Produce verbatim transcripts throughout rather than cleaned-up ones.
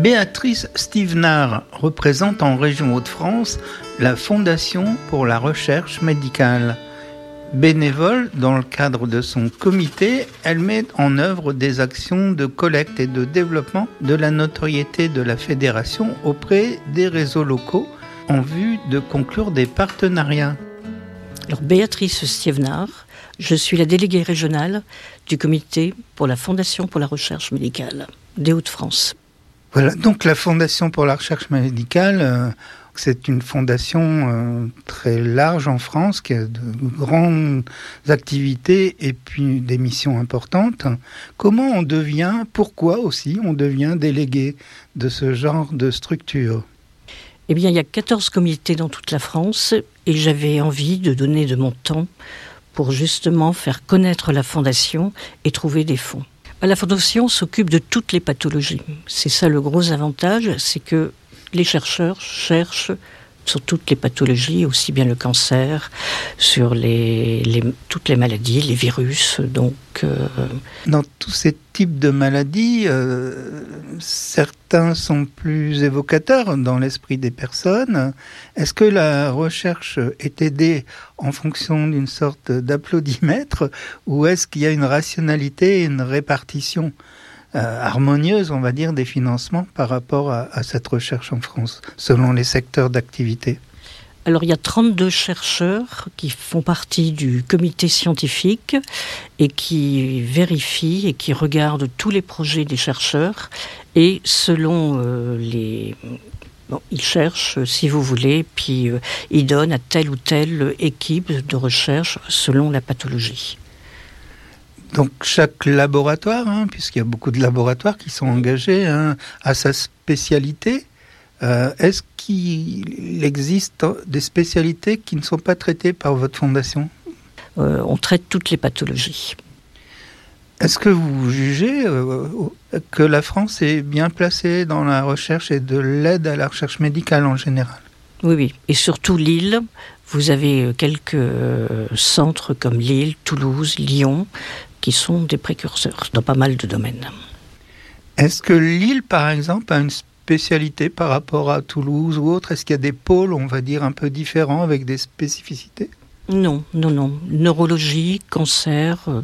Béatrice Stevenard représente en région Hauts-de-France la Fondation pour la recherche médicale. Bénévole, dans le cadre de son comité, elle met en œuvre des actions de collecte et de développement de la notoriété de la fédération auprès des réseaux locaux en vue de conclure des partenariats. Alors, Béatrice Stevenard, je suis la déléguée régionale du comité pour la Fondation pour la recherche médicale des Hauts-de-France. Voilà, donc la Fondation pour la recherche médicale, euh, c'est une fondation euh, très large en France qui a de grandes activités et puis des missions importantes. Comment on devient, pourquoi aussi on devient délégué de ce genre de structure ? Eh bien, il y a quatorze comités dans toute la France et j'avais envie de donner de mon temps pour justement faire connaître la Fondation et trouver des fonds. La Fondation s'occupe de toutes les pathologies. C'est ça le gros avantage, c'est que les chercheurs cherchent sur toutes les pathologies, aussi bien le cancer, sur les, les, toutes les maladies, les virus. Donc, euh... Dans tous ces types de maladies, euh, certains sont plus évocateurs dans l'esprit des personnes. Est-ce que la recherche est aidée en fonction d'une sorte d'applaudimètre ou est-ce qu'il y a une rationalité et une répartition Euh, harmonieuse, on va dire, des financements par rapport à, à cette recherche en France, selon les secteurs d'activité? Alors, il y a trente-deux chercheurs qui font partie du comité scientifique et qui vérifient et qui regardent tous les projets des chercheurs et selon euh, les... Bon, ils cherchent, si vous voulez, puis euh, ils donnent à telle ou telle équipe de recherche selon la pathologie. Donc chaque laboratoire, hein, puisqu'il y a beaucoup de laboratoires qui sont engagés, hein, a sa spécialité. Euh, est-ce qu'il existe des spécialités qui ne sont pas traitées par votre fondation ? euh, On traite toutes les pathologies. Est-ce que vous jugez euh, que la France est bien placée dans la recherche et de l'aide à la recherche médicale en général ? Oui, oui. Et surtout Lille. Vous avez quelques centres comme Lille, Toulouse, Lyon, qui sont des précurseurs dans pas mal de domaines. Est-ce que Lille, par exemple, a une spécialité par rapport à Toulouse ou autre ? Est-ce qu'il y a des pôles, on va dire, un peu différents avec des spécificités ? Non, non, non. Neurologie, cancer, euh,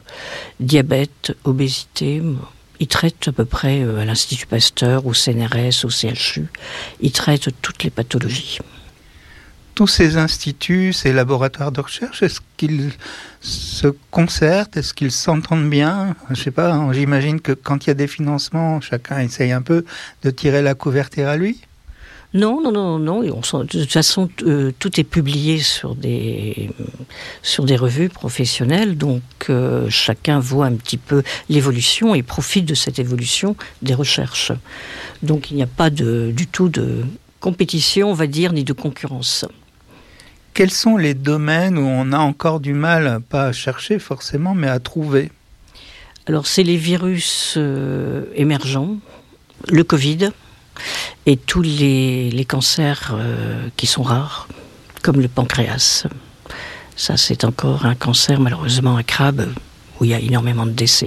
diabète, obésité. Ils traitent à peu près euh, à l'Institut Pasteur, au C N R S, au C H U. Ils traitent toutes les pathologies. Tous ces instituts, ces laboratoires de recherche, est-ce qu'ils se concertent ? Est-ce qu'ils s'entendent bien ? Je ne sais pas, hein, j'imagine que quand il y a des financements, chacun essaye un peu de tirer la couverture à lui. Non, non, non, non. On, de toute façon, euh, tout est publié sur des, sur des revues professionnelles, donc euh, chacun voit un petit peu l'évolution et profite de cette évolution des recherches. Donc il n'y a pas de, du tout de compétition, on va dire, ni de concurrence. Quels sont les domaines où on a encore du mal, pas à chercher forcément, mais à trouver ? Alors, c'est les virus euh, émergents, le Covid, et tous les, les cancers euh, qui sont rares, comme le pancréas. Ça, c'est encore un cancer, malheureusement, un crabe, où il y a énormément de décès.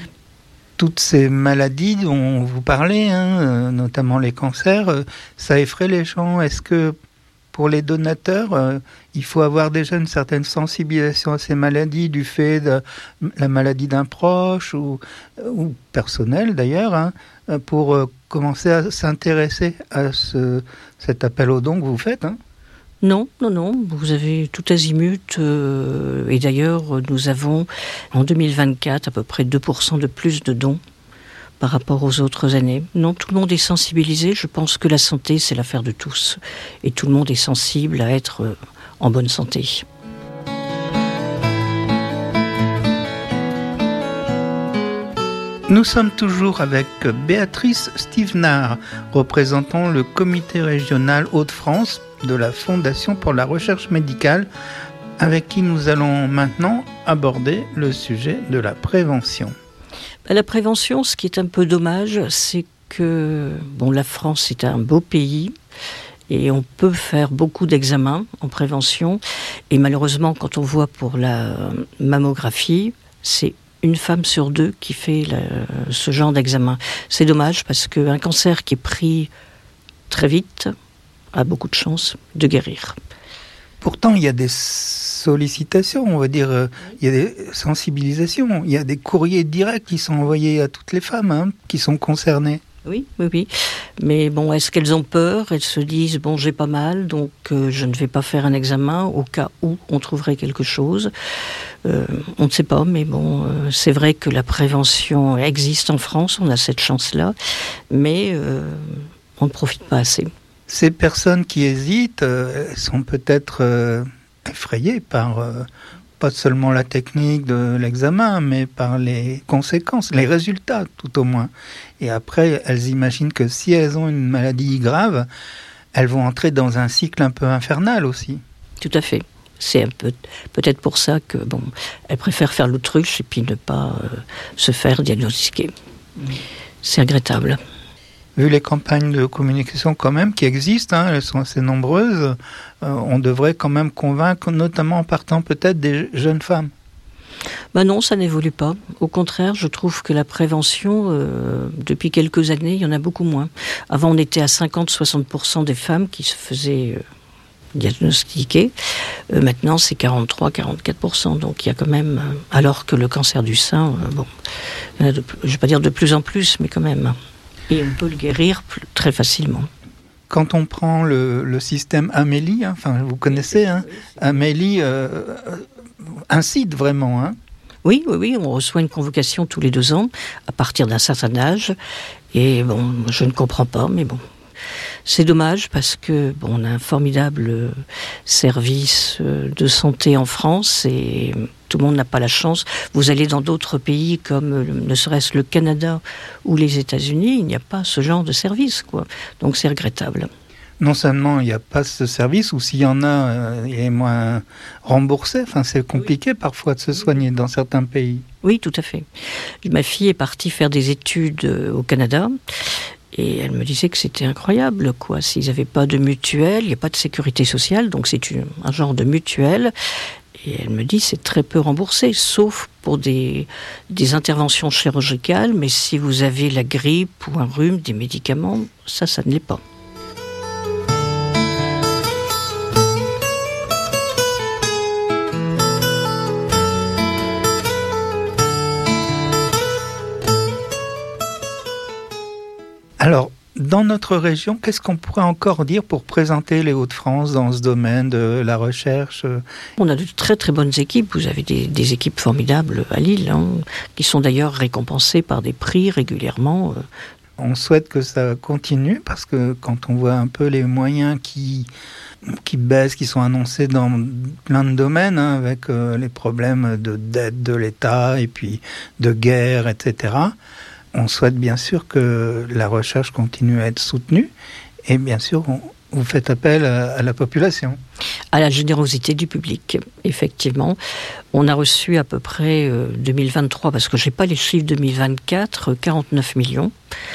Toutes ces maladies dont vous parlez, hein, notamment les cancers, ça effraie les gens. Est-ce que pour les donateurs, euh, il faut avoir déjà une certaine sensibilisation à ces maladies du fait de la maladie d'un proche ou, ou personnel d'ailleurs, hein, pour euh, commencer à s'intéresser à ce, cet appel aux dons que vous faites, hein ? Non, non, non, vous avez tout azimut, euh, et d'ailleurs nous avons en deux mille vingt-quatre à peu près deux pour cent de plus de dons par rapport aux autres années. Non, tout le monde est sensibilisé, je pense que la santé c'est l'affaire de tous, et tout le monde est sensible à être en bonne santé. Nous sommes toujours avec Béatrice Stevenard, représentant le comité régional Hauts-de-France de la Fondation pour la recherche médicale, avec qui nous allons maintenant aborder le sujet de la prévention. La prévention, ce qui est un peu dommage, c'est que bon, la France est un beau pays et on peut faire beaucoup d'examens en prévention. Et malheureusement, quand on voit pour la mammographie, c'est une femme sur deux qui fait la, ce genre d'examen. C'est dommage parce qu'un cancer qui est pris très vite a beaucoup de chances de guérir. Pourtant, il y a des sollicitations, on va dire, euh, il y a des sensibilisations, il y a des courriers directs qui sont envoyés à toutes les femmes hein, qui sont concernées. Oui, oui, oui. Mais bon, est-ce qu'elles ont peur ? Elles se disent, bon, j'ai pas mal, donc euh, je ne vais pas faire un examen au cas où on trouverait quelque chose. Euh, on ne sait pas, mais bon, euh, c'est vrai que la prévention existe en France, on a cette chance-là, mais euh, on ne profite pas assez. Ces personnes qui hésitent euh, sont peut-être euh, effrayées par... Euh, pas seulement la technique de l'examen, mais par les conséquences, les résultats tout au moins. Et après, elles imaginent que si elles ont une maladie grave, elles vont entrer dans un cycle un peu infernal aussi. Tout à fait. C'est un peu, peut-être pour ça que bon, elles préfèrent faire l'autruche et puis ne pas euh, se faire diagnostiquer. C'est regrettable. Vu les campagnes de communication quand même qui existent, hein, elles sont assez nombreuses, euh, on devrait quand même convaincre, notamment en partant peut-être des jeunes femmes. Ben non, ça n'évolue pas. Au contraire, je trouve que la prévention, euh, depuis quelques années, il y en a beaucoup moins. Avant, on était à cinquante à soixante pour cent des femmes qui se faisaient euh, diagnostiquer. Euh, maintenant, c'est quarante-trois à quarante-quatre pour cent. Donc il y a quand même... Euh, alors que le cancer du sein, euh, bon, il y en a de, je ne vais pas dire de plus en plus, mais quand même... Et on peut le guérir très facilement. Quand on prend le, le système Amélie, hein, enfin vous connaissez, hein, Amélie euh, incite vraiment. Hein. Oui, oui, oui, on reçoit une convocation tous les deux ans, à partir d'un certain âge. Et bon, je ne comprends pas, mais bon. C'est dommage parce que bon, on a un formidable service de santé en France et tout le monde n'a pas la chance. Vous allez dans d'autres pays comme ne serait-ce le Canada ou les États-Unis, il n'y a pas ce genre de service, quoi. Donc c'est regrettable. Non seulement il n'y a pas ce service, ou s'il y en a, euh, il est moins remboursé. Enfin, c'est compliqué oui. parfois de se soigner dans certains pays. Oui, tout à fait. Ma fille est partie faire des études au Canada. Et elle me disait que c'était incroyable, quoi. S'ils n'avaient pas de mutuelle, il n'y a pas de sécurité sociale, donc c'est une, un genre de mutuelle. Et elle me dit c'est très peu remboursé, sauf pour des, des interventions chirurgicales. Mais si vous avez la grippe ou un rhume, des médicaments, ça, ça ne l'est pas. Alors, dans notre région, qu'est-ce qu'on pourrait encore dire pour présenter les Hauts-de-France dans ce domaine de la recherche ? On a de très très bonnes équipes. Vous avez des, des équipes formidables à Lille, hein, qui sont d'ailleurs récompensées par des prix régulièrement. On souhaite que ça continue, parce que quand on voit un peu les moyens qui, qui baissent, qui sont annoncés dans plein de domaines, hein, avec euh, les problèmes de dette de l'État et puis de guerre, et cetera, on souhaite bien sûr que la recherche continue à être soutenue et bien sûr on, vous faites appel à, à la population. À la générosité du public, effectivement. On a reçu à peu près euh, deux mille vingt-trois, parce que je n'ai pas les chiffres deux mille vingt-quatre, quarante-neuf millions.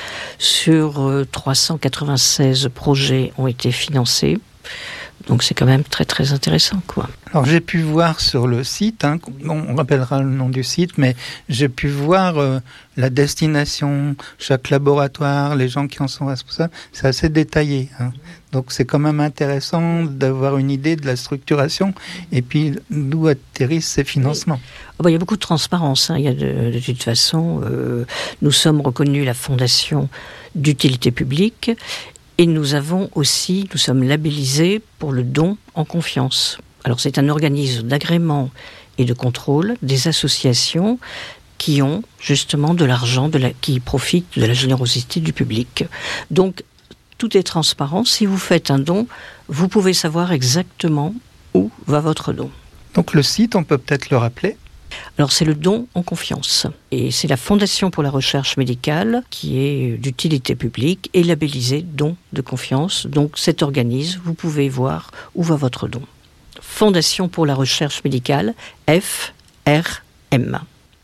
Sur euh, trois cent quatre-vingt-seize projets ont été financés. Donc c'est quand même très très intéressant, quoi. Alors j'ai pu voir sur le site, hein, on rappellera le nom du site, mais j'ai pu voir euh, la destination, chaque laboratoire, les gens qui en sont responsables, c'est assez détaillé. Hein. Donc c'est quand même intéressant d'avoir une idée de la structuration et puis d'où atterrissent ces financements. Oh bah, il y a beaucoup de transparence, hein. Il y a de, de toute façon, euh, nous sommes reconnus la fondation d'utilité publique. Et nous avons aussi, nous sommes labellisés pour le don en confiance. Alors c'est un organisme d'agrément et de contrôle des associations qui ont justement de l'argent, de la, qui profitent de la générosité du public. Donc tout est transparent. Si vous faites un don, vous pouvez savoir exactement où va votre don. Donc le site, on peut peut-être le rappeler ? Alors c'est le don en confiance et c'est la Fondation pour la recherche médicale qui est d'utilité publique et labellisée don de confiance. Donc cet organisme, vous pouvez voir où va votre don. Fondation pour la recherche médicale, F R M.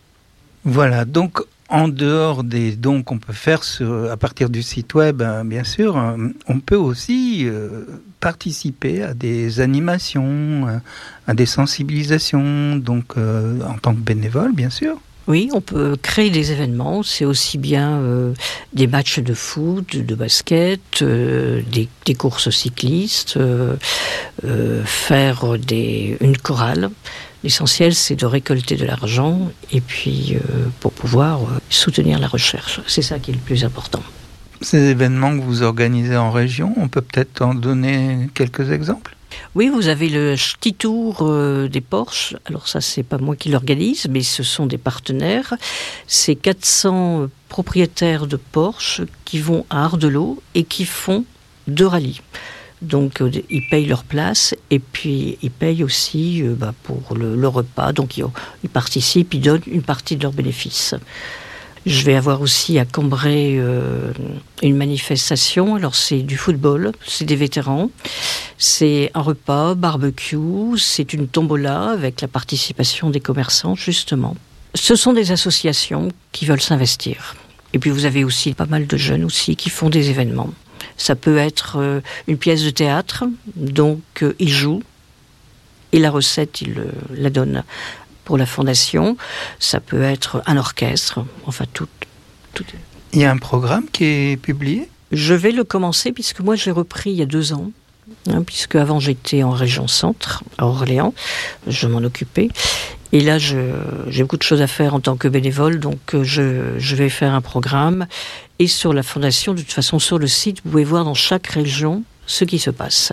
Voilà, donc en dehors des dons qu'on peut faire sur, à partir du site web, bien sûr, on peut aussi euh, participer à des animations, à des sensibilisations, donc euh, en tant que bénévole, bien sûr. Oui, on peut créer des événements. C'est aussi bien euh, des matchs de foot, de basket, euh, des, des courses cyclistes, euh, euh, faire des, une chorale. L'essentiel, c'est de récolter de l'argent et puis euh, pour pouvoir euh, soutenir la recherche. C'est ça qui est le plus important. Ces événements que vous organisez en région, on peut peut-être en donner quelques exemples ? Oui, vous avez le Ch'ti Tour euh, des Porches. Alors ça, c'est pas moi qui l'organise, mais ce sont des partenaires. C'est quatre cents propriétaires de Porsche qui vont à Ardelot et qui font deux rallyes. Donc euh, ils payent leur place et puis ils payent aussi euh, bah, pour le, le repas. Donc ils, ils participent, ils donnent une partie de leurs bénéfices. Je vais avoir aussi à Cambrai euh, une manifestation. Alors c'est du football, c'est des vétérans, c'est un repas, barbecue, c'est une tombola avec la participation des commerçants justement. Ce sont des associations qui veulent s'investir. Et puis vous avez aussi pas mal de jeunes aussi qui font des événements. Ça peut être euh, une pièce de théâtre, donc euh, ils jouent et la recette ils euh, la donnent pour la fondation. Ça peut être un orchestre, enfin tout, tout. Il y a un programme qui est publié ? Je vais le commencer puisque moi j'ai repris il y a deux ans, hein, puisque avant j'étais en région centre, à Orléans, je m'en occupais. Et là, je, j'ai beaucoup de choses à faire en tant que bénévole, donc je, je vais faire un programme. Et sur la fondation, de toute façon, sur le site, vous pouvez voir dans chaque région ce qui se passe.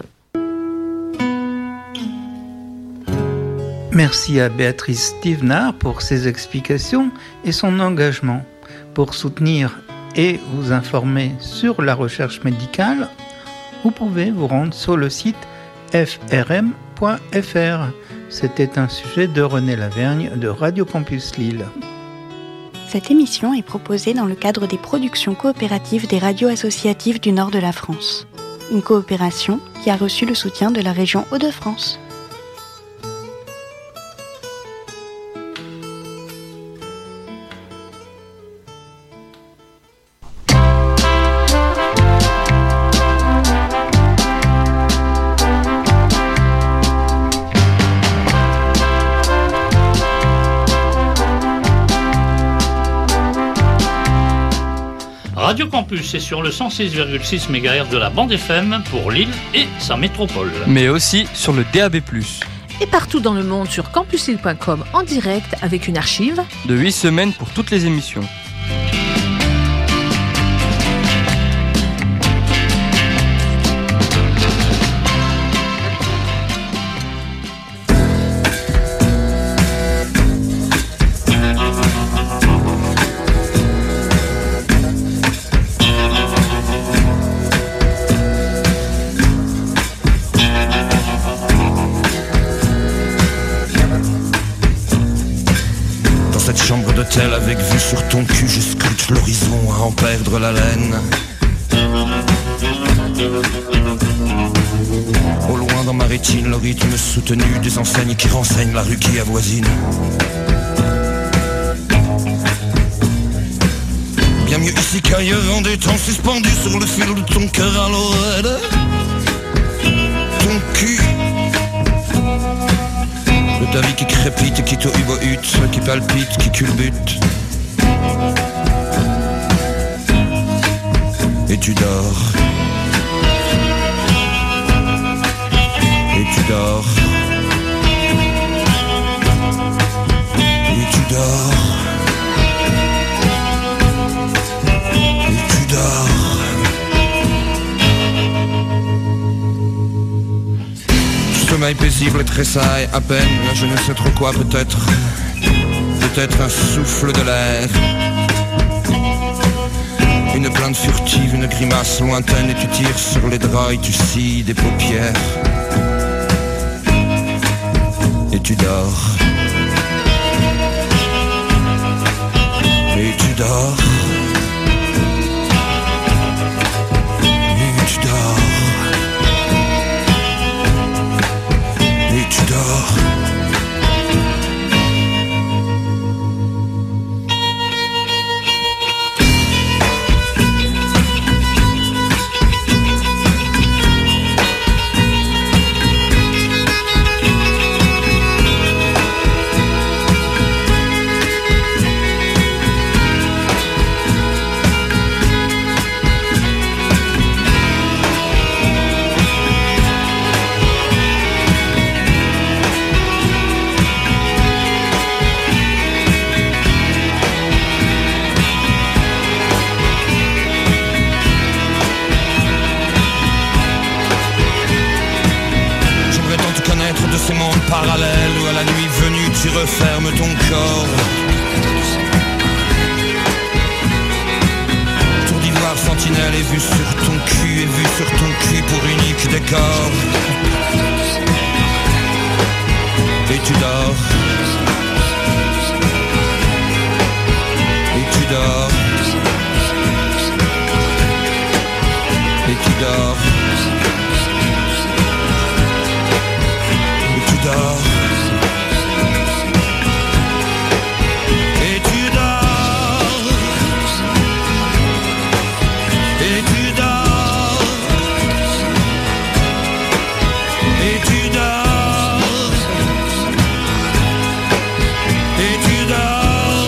Merci à Béatrice Thévenard pour ses explications et son engagement. Pour soutenir et vous informer sur la recherche médicale, vous pouvez vous rendre sur le site f r m point f r. C'était un sujet de René Lavergne de Radio Campus Lille. Cette émission est proposée dans le cadre des productions coopératives des radios associatives du nord de la France. Une coopération qui a reçu le soutien de la région Hauts-de-France. Radio Campus est sur le cent six virgule six mégahertz de la bande F M pour Lille et sa métropole. Mais aussi sur le D A B plus. Et partout dans le monde sur campus lille point com en direct avec une archive de huit semaines pour toutes les émissions. Avec vue sur ton cul, je scrute l'horizon à en perdre la laine. Au loin dans ma rétine, le rythme soutenu des enseignes qui renseignent la rue qui avoisine. Bien mieux ici qu'ailleurs, en des temps suspendus sur le fil de ton cœur à l'oreille. Ton cul de ta vie qui crépite, qui te hubohute, qui palpite, qui culbute. Et tu dors. Et tu dors. Et tu dors. Et tu dors. Sommeil paisible et tressaille à peine, je ne sais trop quoi, peut-être, peut-être un souffle de l'air, une plainte furtive, une grimace lointaine, et tu tires sur les draps et tu scies des paupières, et tu dors, et tu dors, et tu dors. Et tu dors. parallèle où à la nuit venue tu refermes ton corps. Tour d'ivoire sentinelle et vue sur ton cul, et vue sur ton cul pour unique décor. Et tu dors. Et tu dors. Et tu dors. Et tu dors. Et tu dors. Et tu dors. Et tu dors. Et tu dors.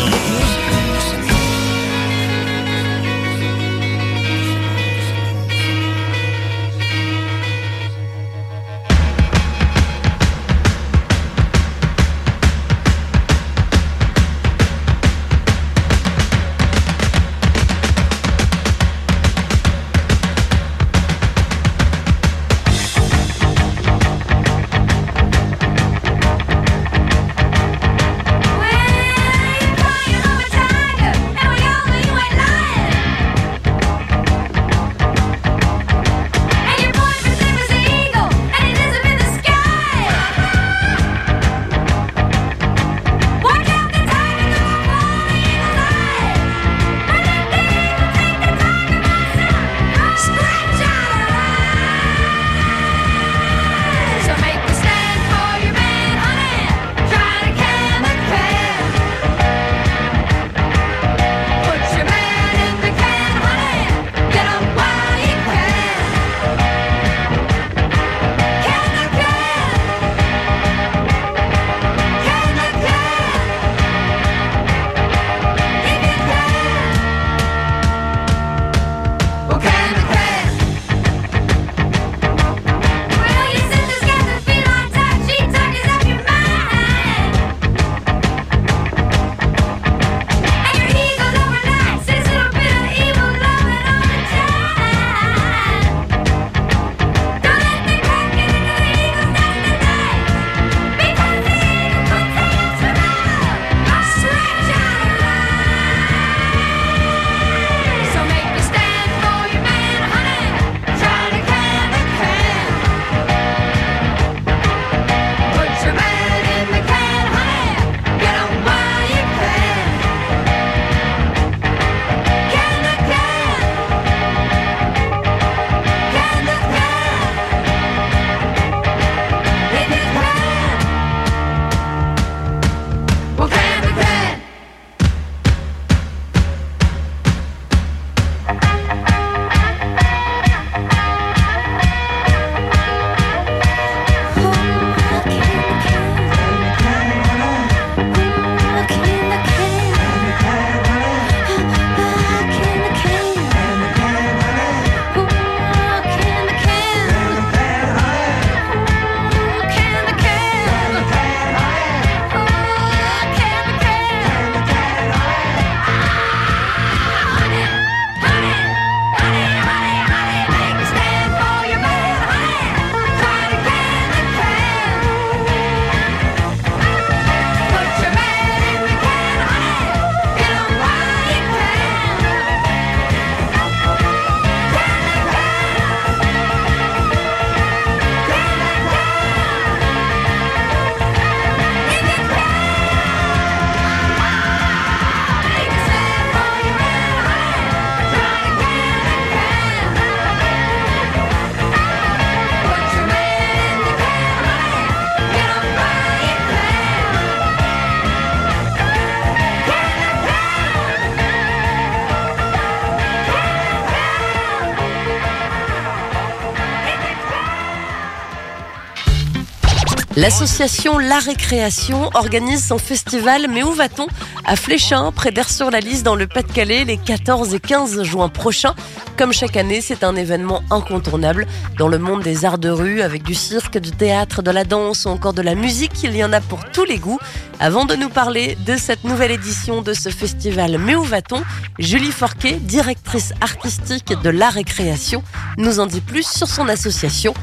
L'association La Récréation organise son festival Mais où va-t-on à Fléchin, près d'Aire-sur-la-Lys dans le Pas-de-Calais, les quatorze et quinze juin prochains. Comme chaque année, c'est un événement incontournable dans le monde des arts de rue, avec du cirque, du théâtre, de la danse ou encore de la musique. Il y en a pour tous les goûts. Avant de nous parler de cette nouvelle édition de ce festival Mais où va-t-on, Julie Forquet, directrice artistique de La Récréation, nous en dit plus sur son association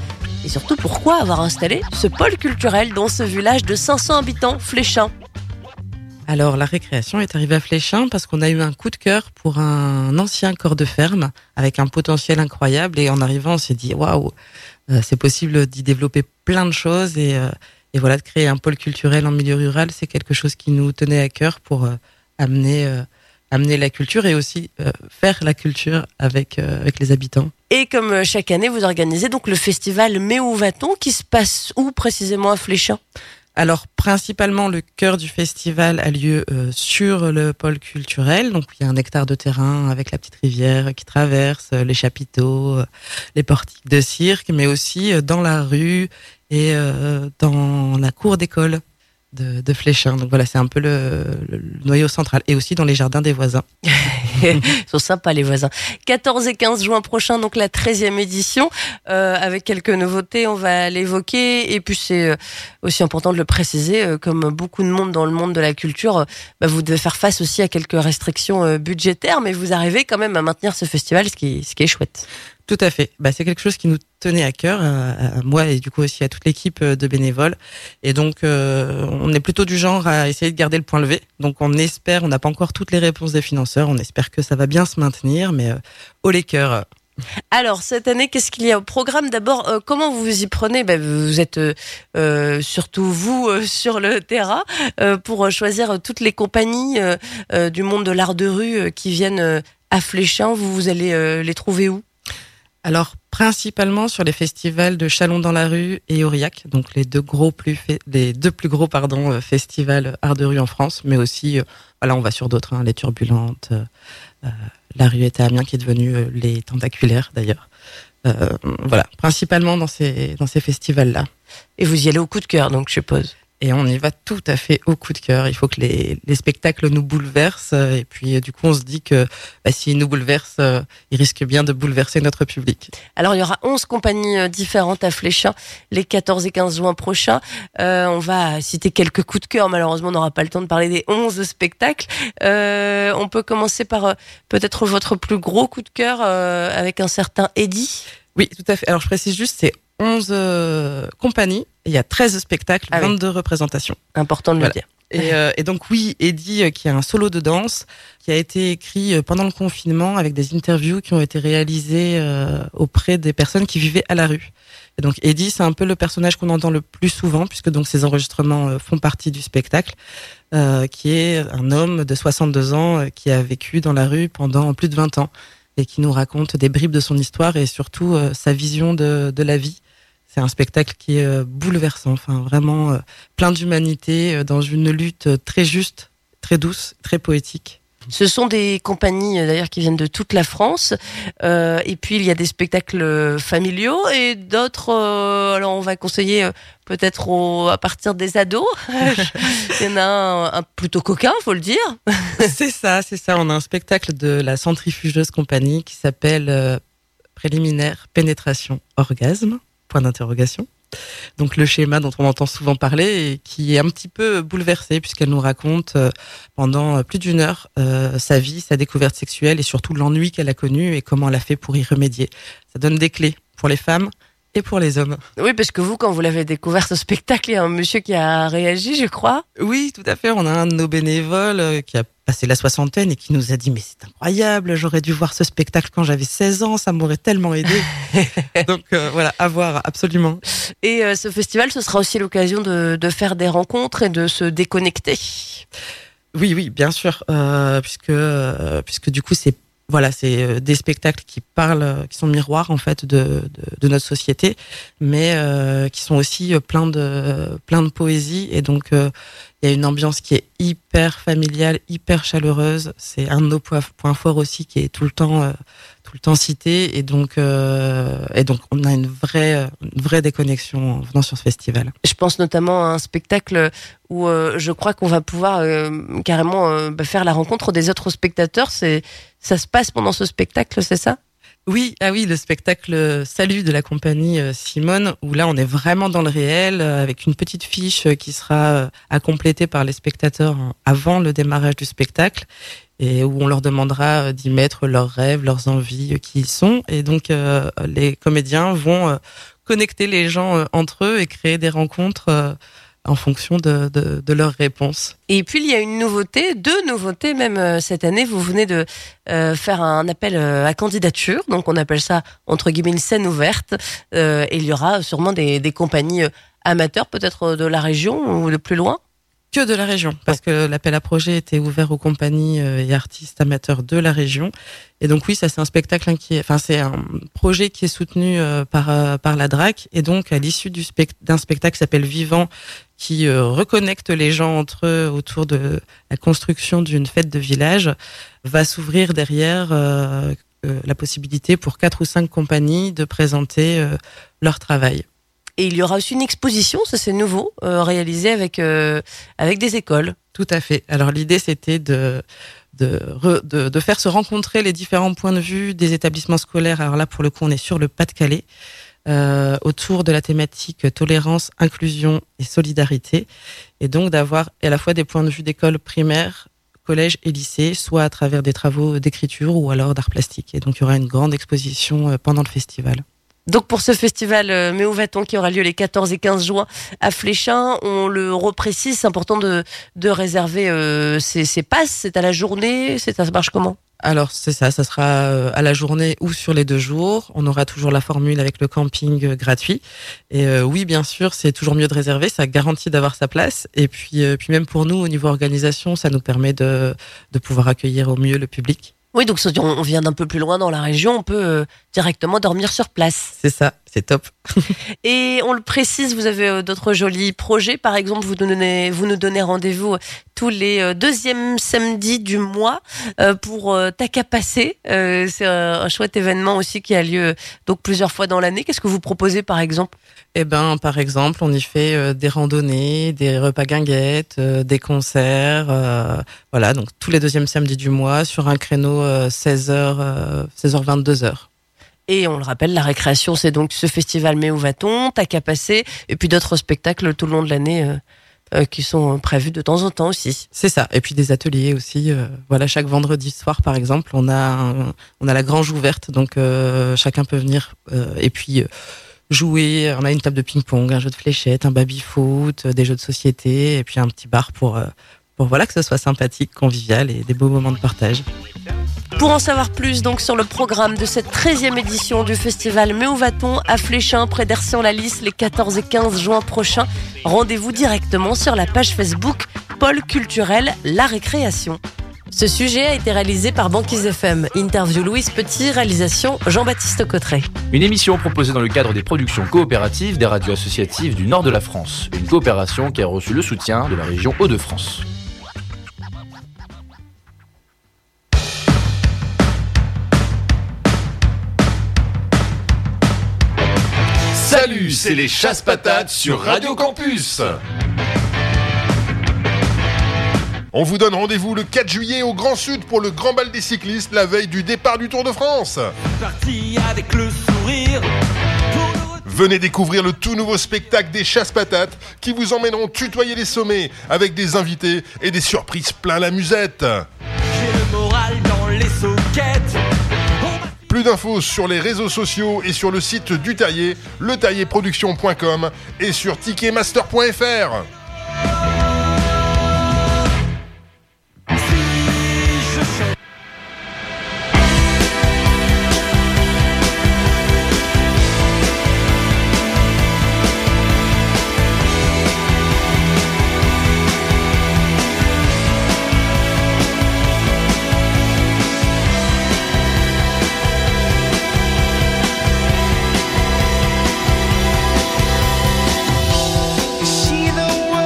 Et surtout, pourquoi avoir installé ce pôle culturel dans ce village de cinq cents habitants, Fléchins? Alors, la récréation est arrivée à Fléchins parce qu'on a eu un coup de cœur pour un ancien corps de ferme avec un potentiel incroyable. Et en arrivant, on s'est dit, waouh, euh, c'est possible d'y développer plein de choses. Et, euh, et voilà, de créer un pôle culturel en milieu rural, c'est quelque chose qui nous tenait à cœur pour euh, amener, euh, amener la culture et aussi euh, faire la culture avec, euh, avec les habitants. Et comme chaque année, vous organisez donc le festival Mais où va-t-on, qui se passe où précisément à Fléchins? Alors, principalement, le cœur du festival a lieu euh, sur le pôle culturel. Donc, il y a un hectare de terrain avec la petite rivière qui traverse, euh, les chapiteaux, euh, les portiques de cirque, mais aussi euh, dans la rue et euh, dans la cour d'école de, de Fléchins. Donc voilà, c'est un peu le, le, le noyau central. Et aussi dans les jardins des voisins. Ils sont sympas, les voisins. quatorze et quinze juin prochain, donc la treizième édition, euh, avec quelques nouveautés, on va l'évoquer. Et puis c'est aussi important de le préciser, euh, comme beaucoup de monde dans le monde de la culture, euh, bah, vous devez faire face aussi à quelques restrictions euh, budgétaires, mais vous arrivez quand même à maintenir ce festival, ce qui, ce qui est chouette. Tout à fait. Bah, c'est quelque chose qui nous tenait à cœur, à, à moi et du coup aussi à toute l'équipe de bénévoles. Et donc, euh, on est plutôt du genre à essayer de garder le point levé. Donc, on espère, on n'a pas encore toutes les réponses des financeurs, on espère que ça va bien se maintenir, mais euh, haut les cœurs. Alors, cette année, qu'est-ce qu'il y a au programme? D'abord, euh, comment vous vous y prenez? Ben, vous êtes euh, surtout vous euh, sur le terrain euh, pour choisir toutes les compagnies euh, euh, du monde de l'art de rue euh, qui viennent euh, à Fléchins. Vous, vous allez euh, les trouver où? Alors, principalement sur les festivals de Chalon dans la rue et Aurillac, donc les deux gros plus fe- les deux plus gros pardon euh, festivals art de rue en France, mais aussi euh, voilà, on va sur d'autres, hein, les Turbulentes, euh, euh, la Ruette à Amiens qui est devenue euh, les Tentaculaires d'ailleurs. Euh, voilà, principalement dans ces dans ces festivals-là. Et vous y allez au coup de cœur, donc je suppose. Et on y va tout à fait au coup de cœur. Il faut que les, les spectacles nous bouleversent. Et puis, du coup, on se dit que bah, s'ils nous bouleversent, euh, ils risquent bien de bouleverser notre public. Alors, il y aura onze compagnies différentes à Fléchins les quatorze et quinze juin prochains. Euh, on va citer quelques coups de cœur. Malheureusement, on n'aura pas le temps de parler des onze spectacles. Euh, on peut commencer par euh, peut-être votre plus gros coup de cœur euh, avec un certain Eddy. Oui, tout à fait. Alors, je précise juste, c'est onze euh, compagnies. Il y a treize spectacles, ah vingt-deux oui. représentations. Important de voilà. le dire. Et, euh, et donc oui, Eddy, euh, qui a un solo de danse, qui a été écrit euh, pendant le confinement avec des interviews qui ont été réalisées euh, auprès des personnes qui vivaient à la rue. Et donc Eddy, c'est un peu le personnage qu'on entend le plus souvent, puisque donc ces enregistrements euh, font partie du spectacle, euh, qui est un homme de soixante-deux ans euh, qui a vécu dans la rue pendant plus de vingt ans et qui nous raconte des bribes de son histoire et surtout euh, sa vision de, de la vie. C'est un spectacle qui est euh, bouleversant, enfin vraiment euh, plein d'humanité, euh, dans une lutte très juste, très douce, très poétique. Ce sont des compagnies d'ailleurs qui viennent de toute la France, euh, et puis il y a des spectacles familiaux et d'autres. Euh, alors on va conseiller euh, peut-être au, à partir des ados. Il y en a un, un plutôt coquin, faut le dire. C'est ça, c'est ça. On a un spectacle de la centrifugeuse compagnie qui s'appelle euh, Préliminaire, pénétration, orgasme. Point d'interrogation. Donc le schéma dont on entend souvent parler et qui est un petit peu bouleversé puisqu'elle nous raconte euh, pendant plus d'une heure euh, sa vie, sa découverte sexuelle et surtout l'ennui qu'elle a connu et comment elle a fait pour y remédier. Ça donne des clés pour les femmes et pour les hommes. Oui, parce que vous, quand vous l'avez découvert ce spectacle, il y a un monsieur qui a réagi, je crois. Oui, tout à fait. On a un de nos bénévoles euh, qui a passé la soixantaine et qui nous a dit « Mais c'est incroyable, j'aurais dû voir ce spectacle quand j'avais seize ans, ça m'aurait tellement aidé. » Donc euh, voilà, à voir, absolument. Et euh, ce festival, ce sera aussi l'occasion de, de faire des rencontres et de se déconnecter. Oui, oui, bien sûr, euh, puisque, euh, puisque du coup, c'est Voilà, c'est des spectacles qui parlent, qui sont miroirs en fait de, de, de notre société, mais euh, qui sont aussi plein de plein de poésie et donc il euh, y a une ambiance qui est hyper familiale, hyper chaleureuse. C'est un de nos points, points forts aussi qui est tout le temps euh, tout le temps cité et donc euh, et donc on a une vraie une vraie déconnexion en venant sur ce festival. Je pense notamment à un spectacle où euh, je crois qu'on va pouvoir euh, carrément euh, bah, faire la rencontre des autres spectateurs. C'est ça se passe pendant ce spectacle, c'est ça ? Oui, ah oui, le spectacle Salut de la compagnie Simone, où là on est vraiment dans le réel, avec une petite fiche qui sera à compléter par les spectateurs avant le démarrage du spectacle, et où on leur demandera d'y mettre leurs rêves, leurs envies qui y sont. Et donc euh, les comédiens vont euh, connecter les gens euh, entre eux et créer des rencontres euh, en fonction de, de, de leurs réponses. Et puis il y a une nouveauté, deux nouveautés même euh, cette année. Vous venez de euh, faire un appel euh, à candidature, donc on appelle ça entre guillemets une scène ouverte. Euh, et il y aura sûrement des, des compagnies euh, amateurs, peut-être de la région ou de plus loin. Que de la région, parce que l'appel à projet était ouvert aux compagnies et artistes amateurs de la région. Et donc oui, ça c'est un spectacle hein, qui est, enfin c'est un projet qui est soutenu euh, par euh, par la D R A C. Et donc à l'issue du spect- d'un spectacle qui s'appelle Vivant, qui euh, reconnecte les gens entre eux autour de la construction d'une fête de village, va s'ouvrir derrière euh, euh, la possibilité pour quatre ou cinq compagnies de présenter euh, leur travail. Et il y aura aussi une exposition, ça c'est nouveau, euh, réalisée avec euh, avec des écoles. Tout à fait. Alors l'idée c'était de de, re, de de faire se rencontrer les différents points de vue des établissements scolaires. Alors là pour le coup on est sur le Pas-de-Calais euh, autour de la thématique tolérance, inclusion et solidarité, et donc d'avoir à la fois des points de vue d'école primaire, collège et lycée, soit à travers des travaux d'écriture ou alors d'art plastique. Et donc il y aura une grande exposition pendant le festival. Donc pour ce festival euh, Mais où va-t-on qui aura lieu les quatorze et quinze juin à Fléchin, on le reprécise, c'est important de, de réserver euh, ces, ces passes, c'est à la journée, c'est, ça marche comment ? Alors c'est ça, ça sera à la journée ou sur les deux jours. On aura toujours la formule avec le camping gratuit. Et euh, oui, bien sûr, c'est toujours mieux de réserver, ça garantit d'avoir sa place. Et puis, euh, puis même pour nous, au niveau organisation, ça nous permet de, de pouvoir accueillir au mieux le public. Oui, donc si on vient d'un peu plus loin dans la région, on peut euh, directement dormir sur place. C'est ça, c'est top. Et on le précise, vous avez euh, d'autres jolis projets. Par exemple, vous, donnez, vous nous donnez rendez-vous tous les euh, deuxièmes samedis du mois euh, pour euh, Taca Passé. Euh, c'est un, un chouette événement aussi qui a lieu donc plusieurs fois dans l'année. Qu'est-ce que vous proposez par exemple ? Eh ben, par exemple, on y fait euh, des randonnées, des repas guinguettes, euh, des concerts, euh, voilà, donc tous les deuxièmes samedis du mois sur un créneau euh, seize heures, euh, seize heures vingt-deux heures. Et on le rappelle, la récréation, c'est donc ce festival Mais où va-t-on, Taca Passé, et puis d'autres spectacles tout le long de l'année euh, euh, qui sont prévus de temps en temps aussi. C'est ça, et puis des ateliers aussi. Euh, voilà, chaque vendredi soir, par exemple, on a un, on a la grange ouverte, donc euh, chacun peut venir euh, et puis euh, jouer. On a une table de ping-pong, un jeu de fléchettes, un baby-foot, des jeux de société, et puis un petit bar pour, euh, pour voilà, que ce soit sympathique, convivial et des beaux moments de partage. Pour en savoir plus donc sur le programme de cette treizième édition du festival Mais où va-t-on à Fléchin, près d'Ercy-en-Lalis, les quatorze et quinze juin prochains, rendez-vous directement sur la page Facebook Pôle culturel La Récréation. Ce sujet a été réalisé par Banquise F M. Interview Louise Petit, réalisation Jean-Baptiste Cotteret. Une émission proposée dans le cadre des productions coopératives des radios associatives du nord de la France. Une coopération qui a reçu le soutien de la région Hauts-de-France. Salut, c'est les Chasse-Patates sur Radio Campus. On vous donne rendez-vous le quatre juillet au Grand Sud pour le Grand Bal des cyclistes, la veille du départ du Tour de France. Parti avec le sourire. Venez découvrir le tout nouveau spectacle des Chasse-Patates qui vous emmèneront tutoyer les sommets avec des invités et des surprises plein la musette. J'ai le moral dans les soquettes. Plus d'infos sur les réseaux sociaux et sur le site du Terrier, le terrier production point com et sur ticketmaster point f r. Is she the one?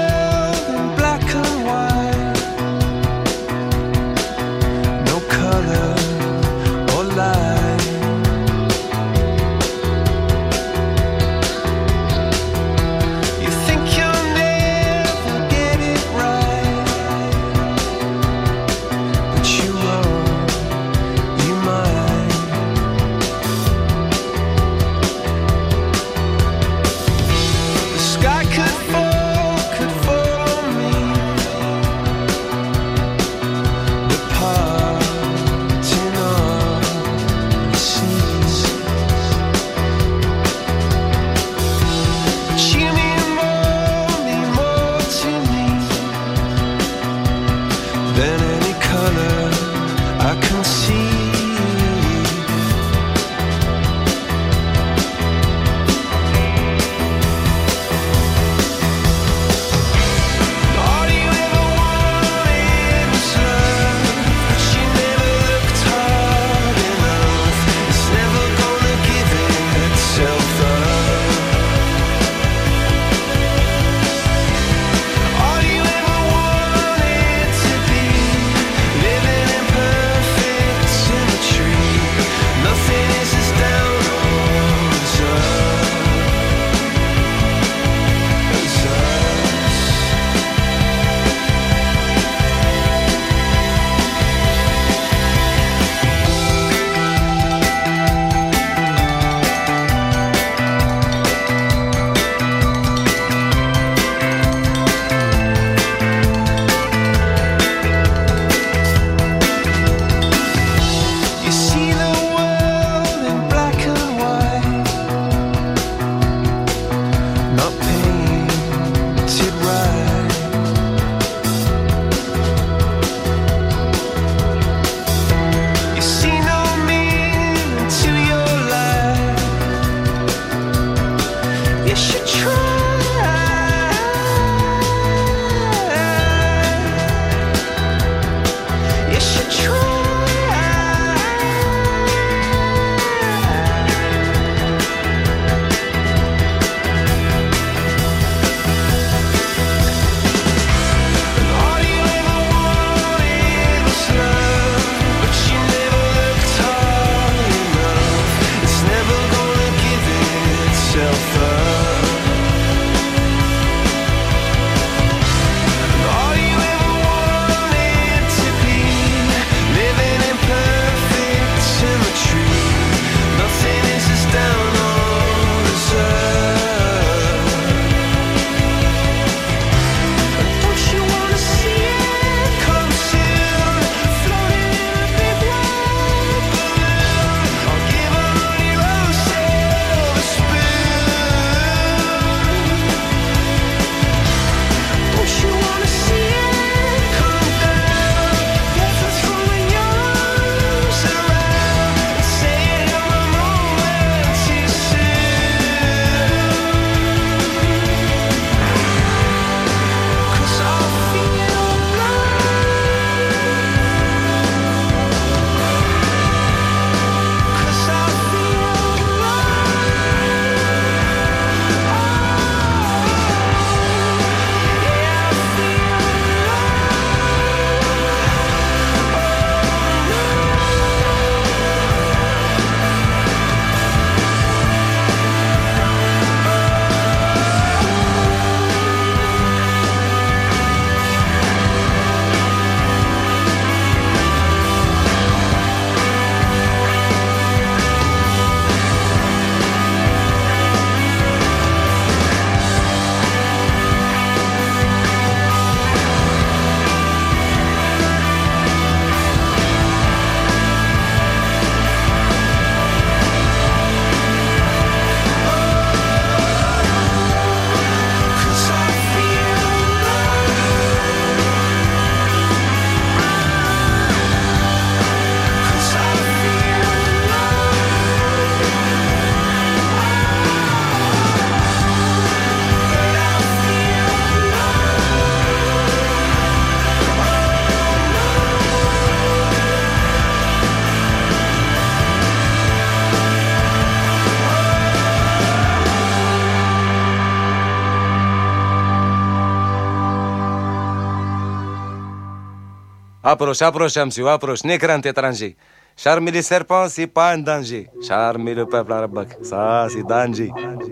Approche, approche, monsieur, approche, n'aie crainte étranger. Charmer les serpents, c'est pas un danger. Charmer le peuple arabe, ça, c'est danger.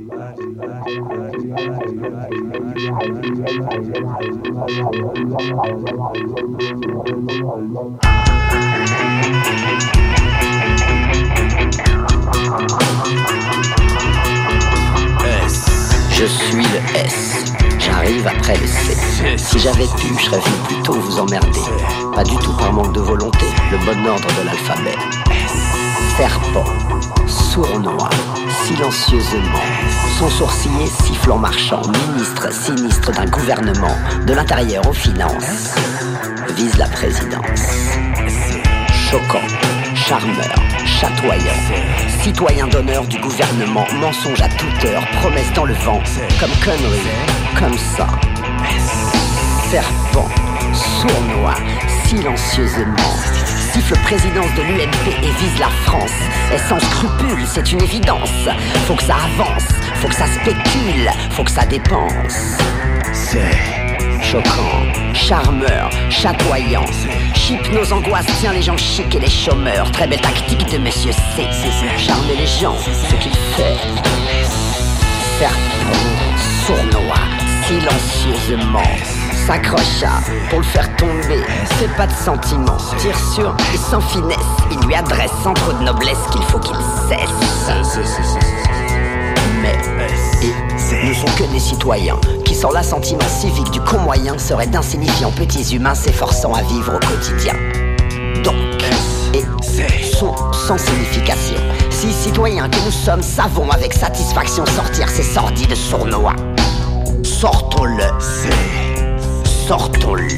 S. Je suis le S. J'arrive après le C. Si j'avais pu, je serais venu plus tôt vous emmerder. Pas du tout par manque de volonté, le bon ordre de l'alphabet. Serpent, sournois, silencieusement, son sourciller sifflant marchand, ministre sinistre d'un gouvernement, de l'intérieur aux finances, vise la présidence. Choquant, charmeur, chatoyant, citoyen d'honneur du gouvernement, mensonge à toute heure, promesse dans le vent, comme connerie, comme ça. Serpent, sournois, silencieusement, siffle présidence de l'U M P et vise la France. Et sans scrupule, c'est une évidence. Faut que ça avance, faut que ça spécule, faut que ça dépense. C'est choquant, charmeur, chatoyant, chip nos angoisses, tient les gens chics et les chômeurs. Très belle tactique de Monsieur C. Charmer les gens, ce qu'il fait. Serpent, sournois, silencieusement, s'accrocha pour le faire tomber. Fait pas de sentiments, tire sur et sans finesse. Il lui adresse sans trop de noblesse qu'il faut qu'il cesse. Mais ils ne sont que des citoyens qui, sans l'assentiment civique du conmoyen, seraient d'insignifiants petits humains s'efforçant à vivre au quotidien. Donc, et sont sans signification. Si citoyens que nous sommes savons avec satisfaction sortir ces sordides sournois. Sortons-le, sortons-le.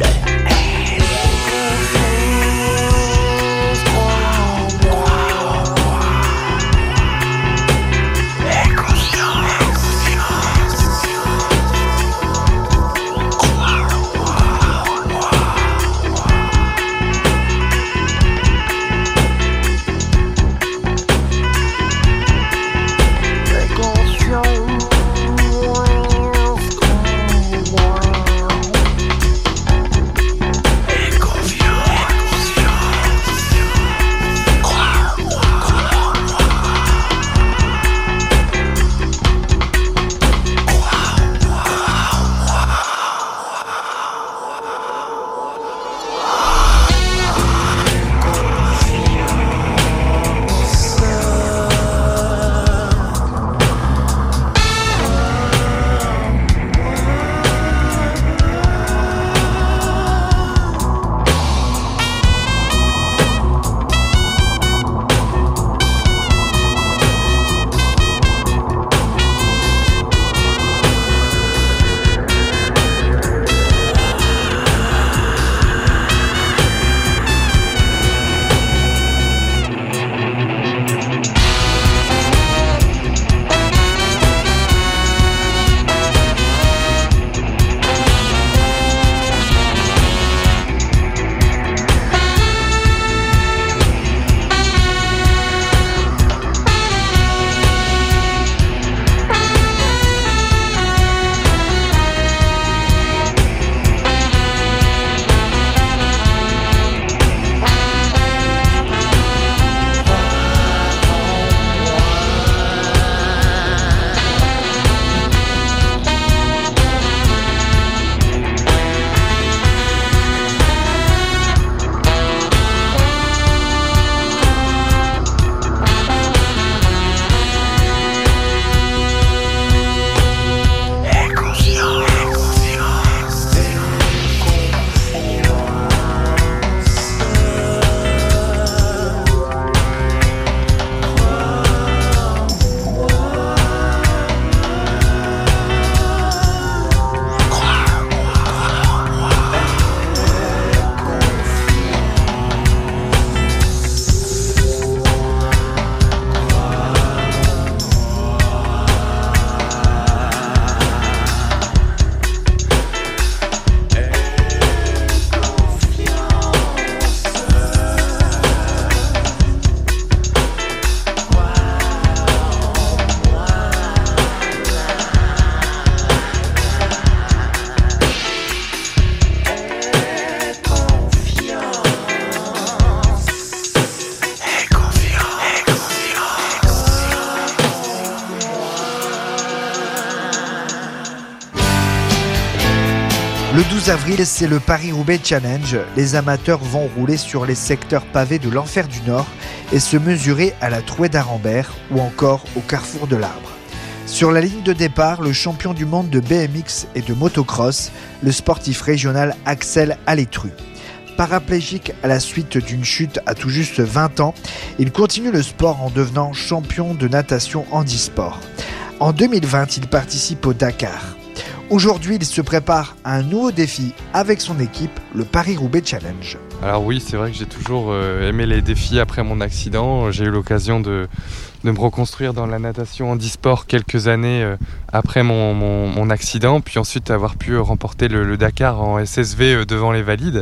douze avril, c'est le Paris-Roubaix Challenge. Les amateurs vont rouler sur les secteurs pavés de l'Enfer du Nord et se mesurer à la Trouée d'Arambert ou encore au Carrefour de l'Arbre. Sur la ligne de départ, le champion du monde de B M X et de motocross, le sportif régional Axel Alétru. Paraplégique à la suite d'une chute à tout juste vingt ans, il continue le sport en devenant champion de natation handisport. En deux mille vingt, il participe au Dakar. Aujourd'hui, il se prépare à un nouveau défi avec son équipe, le Paris-Roubaix Challenge. Alors oui, c'est vrai que j'ai toujours euh, aimé les défis après mon accident. J'ai eu l'occasion de, de me reconstruire dans la natation handisport quelques années euh, après mon, mon, mon accident, puis ensuite avoir pu remporter le, le Dakar en S S V euh, devant les valides.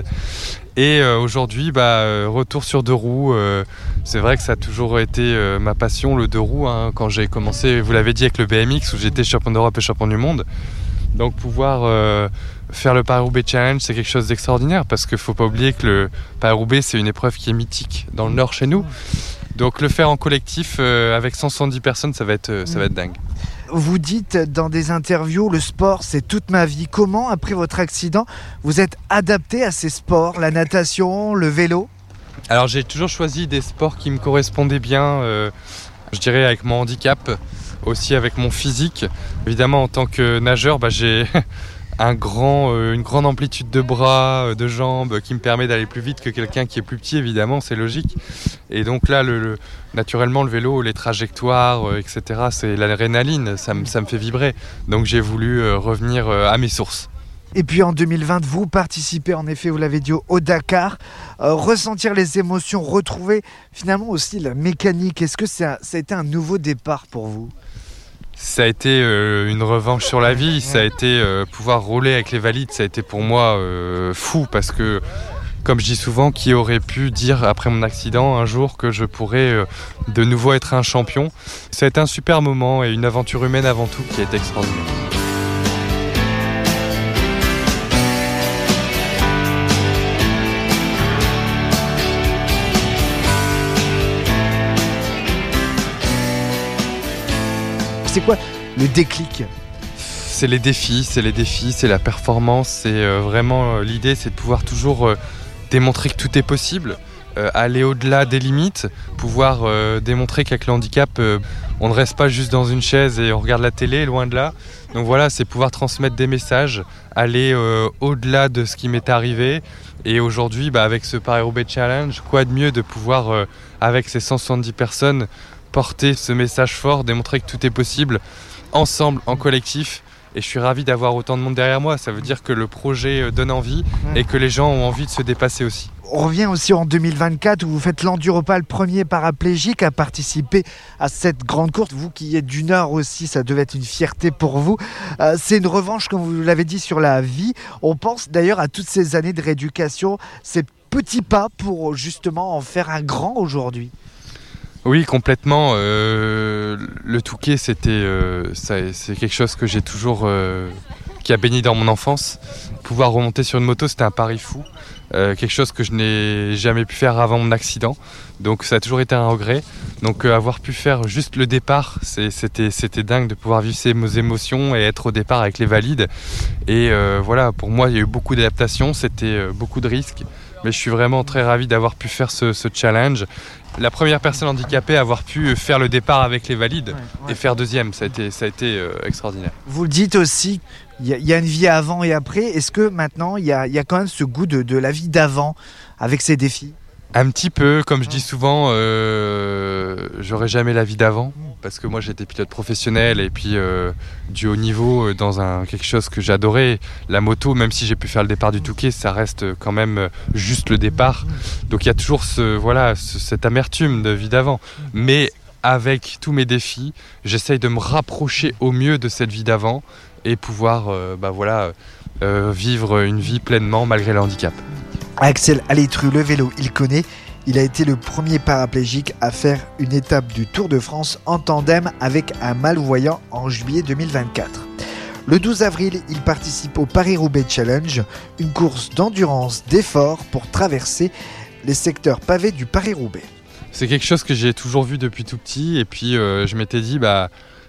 Et euh, aujourd'hui, bah, euh, retour sur deux roues. Euh, c'est vrai que ça a toujours été euh, ma passion, le deux roues. Hein, quand j'ai commencé, vous l'avez dit, avec le B M X, où j'étais champion d'Europe et champion du monde. Donc pouvoir euh, faire le Paris-Roubaix Challenge, c'est quelque chose d'extraordinaire parce qu'il ne faut pas oublier que le Paris-Roubaix, c'est une épreuve qui est mythique dans le Nord chez nous. Donc le faire en collectif euh, avec cent soixante-dix personnes, ça va être, ça va être dingue. Vous dites dans des interviews, le sport, c'est toute ma vie. Comment, après votre accident, vous êtes adapté à ces sports, la natation, le vélo ? Alors j'ai toujours choisi des sports qui me correspondaient bien, euh, je dirais avec mon handicap, aussi avec mon physique. Évidemment, en tant que nageur, bah, j'ai un grand, euh, une grande amplitude de bras, de jambes, qui me permet d'aller plus vite que quelqu'un qui est plus petit, évidemment, c'est logique. Et donc là, le, le, naturellement, le vélo, les trajectoires, euh, et cetera, c'est l'adrénaline, ça me, ça me fait vibrer. Donc j'ai voulu euh, revenir euh, à mes sources. Et puis en deux mille vingt, vous participez, en effet, vous l'avez dit, au Dakar. Euh, ressentir les émotions, retrouver finalement aussi la mécanique. Est-ce que ça, ça a été un nouveau départ pour vous ? Ça a été euh, une revanche sur la vie, ça a été euh, pouvoir rouler avec les valides, ça a été pour moi euh, fou parce que, comme je dis souvent, qui aurait pu dire après mon accident un jour que je pourrais euh, de nouveau être un champion. Ça a été un super moment et une aventure humaine avant tout qui a été extraordinaire. C'est quoi le déclic ? C'est les défis, c'est les défis, c'est la performance, c'est euh, vraiment euh, l'idée, c'est de pouvoir toujours euh, démontrer que tout est possible, euh, aller au-delà des limites, pouvoir euh, démontrer qu'avec le handicap, euh, on ne reste pas juste dans une chaise et on regarde la télé, loin de là. Donc voilà, c'est pouvoir transmettre des messages, aller euh, au-delà de ce qui m'est arrivé. Et aujourd'hui, bah, avec ce Paris-Roubaix Challenge, quoi de mieux de pouvoir, euh, avec ces cent soixante-dix personnes, porter ce message fort, démontrer que tout est possible, ensemble, en collectif. Et je suis ravi d'avoir autant de monde derrière moi. Ça veut dire que le projet donne envie et que les gens ont envie de se dépasser aussi. On revient aussi en deux mille vingt-quatre où vous faites l'Enduropa, le premier paraplégique à participer à cette grande course. Vous qui êtes du Nord aussi, ça devait être une fierté pour vous. Euh, c'est une revanche, comme vous l'avez dit, sur la vie. On pense d'ailleurs à toutes ces années de rééducation, ces petits pas pour justement en faire un grand aujourd'hui. Oui, complètement. Euh, le Touquet, c'était, euh, ça, c'est quelque chose que j'ai toujours, euh, qui a baigné dans mon enfance. Pouvoir remonter sur une moto, c'était un pari fou. Euh, quelque chose que je n'ai jamais pu faire avant mon accident. Donc ça a toujours été un regret. Donc euh, avoir pu faire juste le départ, c'est, c'était, c'était dingue de pouvoir vivre ces émotions et être au départ avec les valides. Et euh, voilà, pour moi, il y a eu beaucoup d'adaptations, c'était euh, beaucoup de risques. Mais je suis vraiment très ravi d'avoir pu faire ce, ce challenge. La première personne handicapée à avoir pu faire le départ avec les valides ouais, ouais. et faire deuxième, ça a été, ça a été euh, extraordinaire. Vous le dites aussi, il y, y a une vie avant et après. Est-ce que maintenant, il y a, y a quand même ce goût de, de la vie d'avant avec ces défis ? Un petit peu, comme je dis souvent, euh, j'aurais jamais la vie d'avant parce que moi j'étais pilote professionnel et puis euh, du haut niveau dans un, quelque chose que j'adorais. La moto, même si j'ai pu faire le départ du Touquet, ça reste quand même juste le départ. Donc il y a toujours ce, voilà, ce, cette amertume de vie d'avant. Mais avec tous mes défis, j'essaye de me rapprocher au mieux de cette vie d'avant et pouvoir euh, bah voilà, euh, vivre une vie pleinement malgré le handicap. Axel Alétru, le vélo, il connaît. Il a été le premier paraplégique à faire une étape du Tour de France en tandem avec un malvoyant en juillet deux mille vingt-quatre. Le douze avril, il participe au Paris-Roubaix Challenge, une course d'endurance, d'effort pour traverser les secteurs pavés du Paris-Roubaix. C'est quelque chose que j'ai toujours vu depuis tout petit et puis euh, je m'étais dit, bah,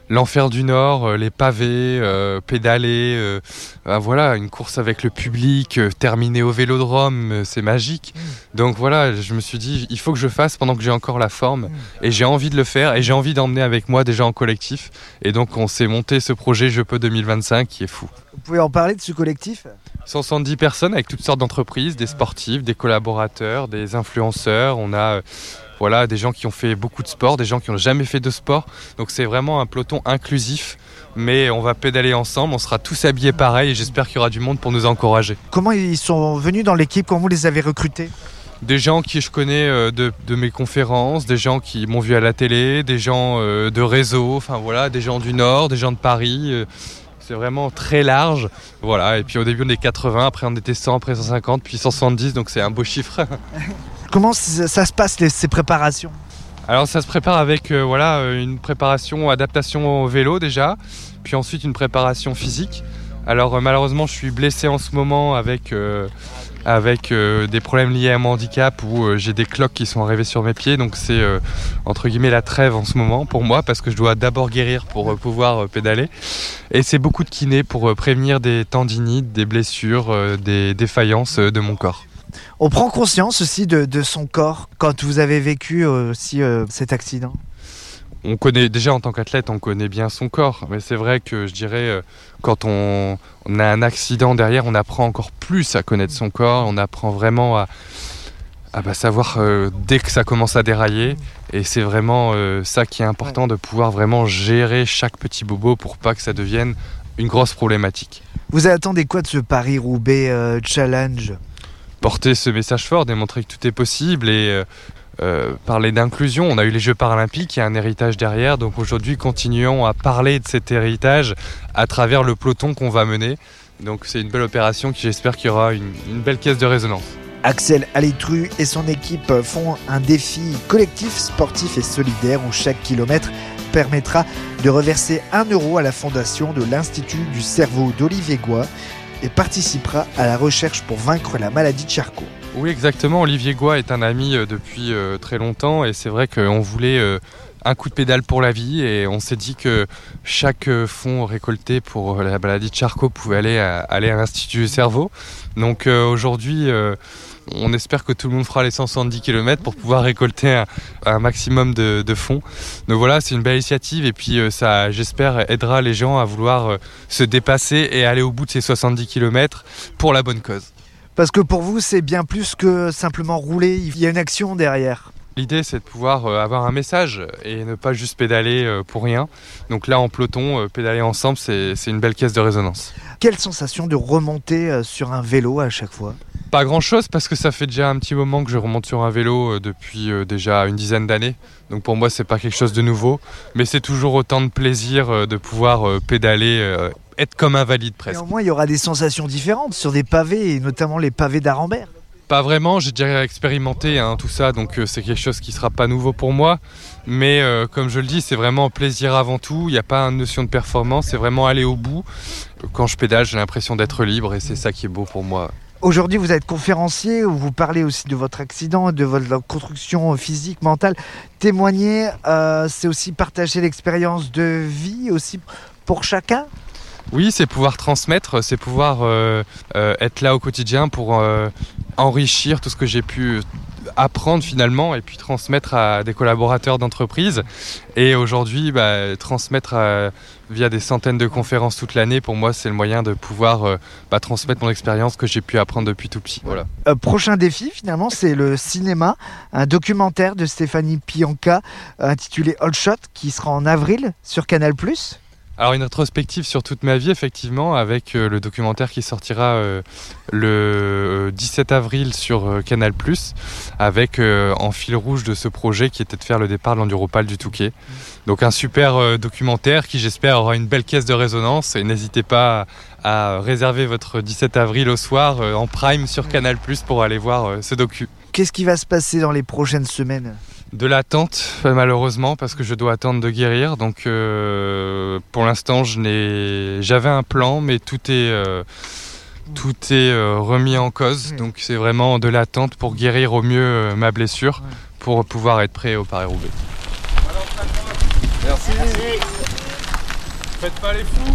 l'enfer du Nord, euh, les pavés, euh, pédaler, euh, ben voilà, une course avec le public, euh, terminer au vélodrome, euh, c'est magique. Donc voilà, je me suis dit, il faut que je fasse pendant que j'ai encore la forme, et j'ai envie de le faire, et j'ai envie d'emmener avec moi des gens en collectif. Et donc on s'est monté ce projet Je peux deux mille vingt-cinq qui est fou. Vous pouvez en parler de ce collectif ? cent soixante-dix personnes avec toutes sortes d'entreprises, des sportifs, des collaborateurs, des influenceurs. On a euh, voilà, des gens qui ont fait beaucoup de sport, des gens qui n'ont jamais fait de sport. Donc c'est vraiment un peloton inclusif, mais on va pédaler ensemble, on sera tous habillés pareil et j'espère qu'il y aura du monde pour nous encourager. Comment ils sont venus dans l'équipe, comment vous les avez recrutés ? Des gens qui je connais euh, de, de mes conférences, des gens qui m'ont vu à la télé, des gens euh, de réseau, enfin voilà, des gens du Nord, des gens de Paris. Euh, C'est vraiment très large, voilà. Et puis au début on est quatre-vingts, après on était cent, après cent cinquante, puis cent soixante-dix, donc c'est un beau chiffre. Comment ça se passe les, ces préparations ? Alors ça se prépare avec euh, voilà, une préparation adaptation au vélo déjà, puis ensuite une préparation physique. Alors euh, malheureusement je suis blessé en ce moment avec, euh, avec euh, des problèmes liés à mon handicap où euh, j'ai des cloques qui sont arrivées sur mes pieds, donc c'est euh, entre guillemets la trêve en ce moment pour moi parce que je dois d'abord guérir pour euh, pouvoir euh, pédaler. Et c'est beaucoup de kiné pour euh, prévenir des tendinites, des blessures, euh, des défaillances euh, de mon corps. On prend conscience aussi de, de son corps quand vous avez vécu aussi euh, cet accident ? On connaît déjà en tant qu'athlète, on connaît bien son corps, mais c'est vrai que je dirais euh, quand on, on a un accident derrière, on apprend encore plus à connaître son corps, on apprend vraiment à, à bah, savoir euh, dès que ça commence à dérailler, et c'est vraiment euh, ça qui est important, de pouvoir vraiment gérer chaque petit bobo pour pas que ça devienne une grosse problématique. Vous attendez quoi de ce Paris-Roubaix euh, Challenge ? Porter ce message fort, démontrer que tout est possible et euh, euh, parler d'inclusion. On a eu les Jeux paralympiques, il y a un héritage derrière, donc aujourd'hui continuons à parler de cet héritage à travers le peloton qu'on va mener. Donc c'est une belle opération qui j'espère qu'il y aura une, une belle caisse de résonance. Axel Alitru et son équipe font un défi collectif, sportif et solidaire où chaque kilomètre permettra de reverser un euro à la fondation de l'Institut du cerveau d'Olivier Goy et participera à la recherche pour vaincre la maladie de Charcot. Oui, exactement. Olivier Goy est un ami depuis euh, très longtemps et c'est vrai qu'on voulait euh, un coup de pédale pour la vie et on s'est dit que chaque fonds récolté pour la maladie de Charcot pouvait aller à, aller à l'Institut du cerveau. Donc euh, aujourd'hui, euh, on espère que tout le monde fera les cent soixante-dix kilomètres pour pouvoir récolter un, un maximum de, de fonds. Donc voilà, c'est une belle initiative et puis euh, ça, j'espère, aidera les gens à vouloir euh, se dépasser et aller au bout de ces soixante-dix kilomètres pour la bonne cause. Parce que pour vous, c'est bien plus que simplement rouler, il y a une action derrière. L'idée, c'est de pouvoir euh, avoir un message et ne pas juste pédaler euh, pour rien. Donc là, en peloton, euh, pédaler ensemble, c'est, c'est une belle caisse de résonance. Quelle sensation de remonter euh, sur un vélo à chaque fois ? Pas grand-chose parce que ça fait déjà un petit moment que je remonte sur un vélo euh, depuis euh, déjà une dizaine d'années. Donc pour moi, c'est pas quelque chose de nouveau. Mais c'est toujours autant de plaisir euh, de pouvoir euh, pédaler, euh, être comme invalide presque. Néanmoins, il y aura des sensations différentes sur des pavés et notamment les pavés d'Arambert. Pas vraiment, j'ai déjà expérimenté hein, tout ça, donc euh, c'est quelque chose qui sera pas nouveau pour moi. Mais euh, comme je le dis, c'est vraiment plaisir avant tout. Il n'y a pas une notion de performance, c'est vraiment aller au bout. Quand je pédale, j'ai l'impression d'être libre et c'est ça qui est beau pour moi. Aujourd'hui, vous êtes conférencier, où vous parlez aussi de votre accident, de votre construction physique, mentale. Témoigner, euh, c'est aussi partager l'expérience de vie aussi pour chacun ? Oui, c'est pouvoir transmettre, c'est pouvoir euh, euh, être là au quotidien pour euh, enrichir tout ce que j'ai pu apprendre finalement et puis transmettre à des collaborateurs d'entreprise. Et aujourd'hui, bah, transmettre à, via des centaines de conférences toute l'année, pour moi, c'est le moyen de pouvoir euh, bah, transmettre mon expérience que j'ai pu apprendre depuis tout petit. Voilà. Euh, prochain défi, finalement, c'est le cinéma. Un documentaire de Stéphanie Pianka intitulé All Shot qui sera en avril sur Canal plus. Alors une rétrospective sur toute ma vie effectivement avec euh, le documentaire qui sortira euh, le euh, dix-sept avril sur euh, Canal plus, avec euh, en fil rouge de ce projet qui était de faire le départ de l'Enduropal du Touquet. Donc un super euh, documentaire qui j'espère aura une belle caisse de résonance et n'hésitez pas à, à réserver votre dix-sept avril au soir euh, en prime sur Canal plus pour aller voir euh, ce docu. Qu'est-ce qui va se passer dans les prochaines semaines ? De l'attente, malheureusement, parce que je dois attendre de guérir. Donc, euh, pour l'instant, je n'ai... j'avais un plan, mais tout est, euh, tout est euh, remis en cause. Donc, c'est vraiment de l'attente pour guérir au mieux euh, ma blessure, pour pouvoir être prêt au Paris-Roubaix. Merci. Faites pas les fous.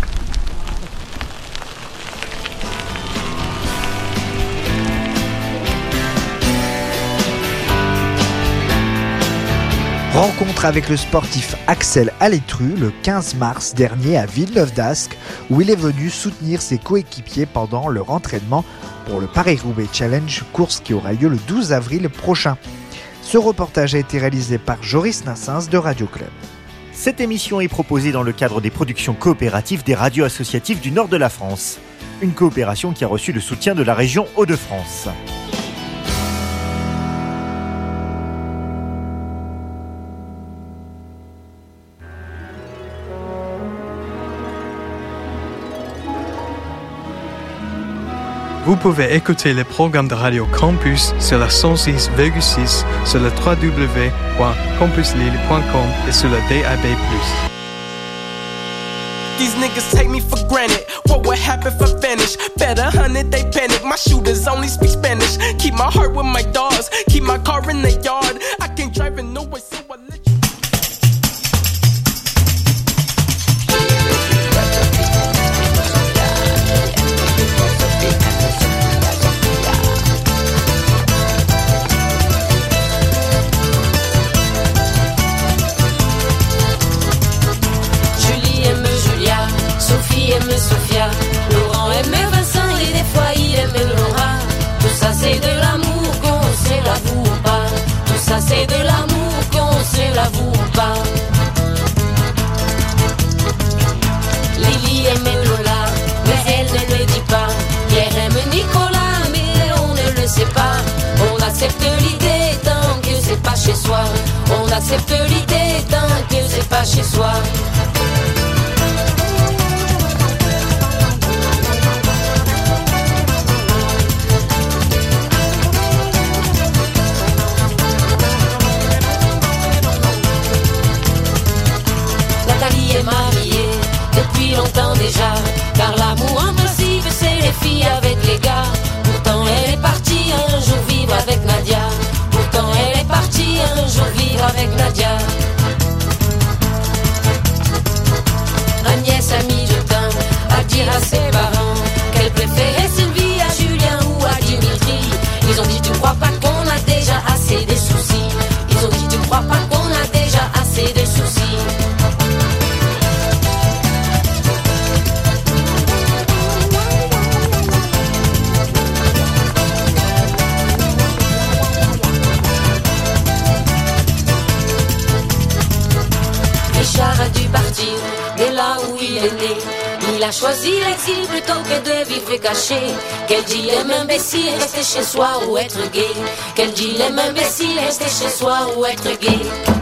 Rencontre avec le sportif Axel Alétru le quinze mars dernier à Villeneuve-d'Ascq, où il est venu soutenir ses coéquipiers pendant leur entraînement pour le Paris-Roubaix Challenge, course qui aura lieu le douze avril prochain. Ce reportage a été réalisé par Joris Nassens de Radio Club. Cette émission est proposée dans le cadre des productions coopératives des radios associatives du nord de la France. Une coopération qui a reçu le soutien de la région Hauts-de-France. Vous pouvez écouter les programmes de Radio Campus sur la cent six virgule six, sur le w w w point campus lille point com et sur le D A B plus. These niggas take me for granted. What would happen if I finish? Better hundred, they panic. My shooters only speak Spanish. Keep my heart with my dogs. Keep my car in the yard. I can't drive in no way, so I let you. Sophie aime Sophia, Laurent aime Vincent et des fois il aime Laura. Tout ça c'est de l'amour qu'on se l'avoue ou pas. Tout ça c'est de l'amour qu'on se l'avoue ou pas. Lily aime Lola, mais elle ne le dit pas. Pierre aime Nicolas, mais on ne le sait pas. On accepte l'idée tant que c'est pas chez soi. On accepte l'idée tant que c'est pas chez soi. Mariée depuis longtemps déjà, car l'amour impossible c'est les filles avec les gars. Pourtant elle est partie un jour vivre avec Nadia. Pourtant elle est partie un jour vivre avec Nadia. Agnès a mis du temps à dire à ses parents qu'elle préférait Sylvie à Julien ou à Dimitri. Ils ont dit tu crois pas qu'on a déjà assez de soucis. Ils ont dit tu crois pas qu'on a déjà assez de soucis. Richard a dû partir de là où il est né. Il a choisi l'exil plutôt que de vivre caché. Quel dilemme imbécile, rester chez soi ou être gay. Quel dilemme imbécile, rester chez soi ou être gay.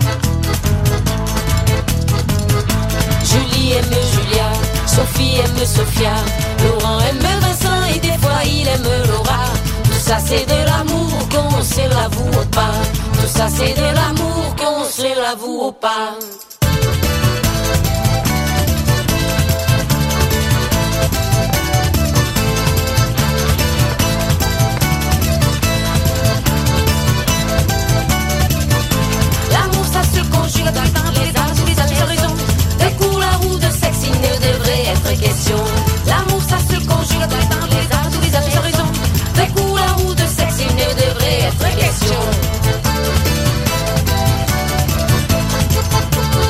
Julie aime Julia, Sophie aime Sophia, Laurent aime Vincent et des fois il aime Laura. Tout ça c'est de l'amour qu'on se l'avoue pas. Tout ça c'est de l'amour qu'on se l'avoue pas. L'amour ça se conjugue dans les arts, tous les amis horizons. De couleur ou de sexe il ne devrait être question. L'amour ça se conjugue dans les arts, tous les amis horizons. De couleur ou de sexe il ne devrait être question.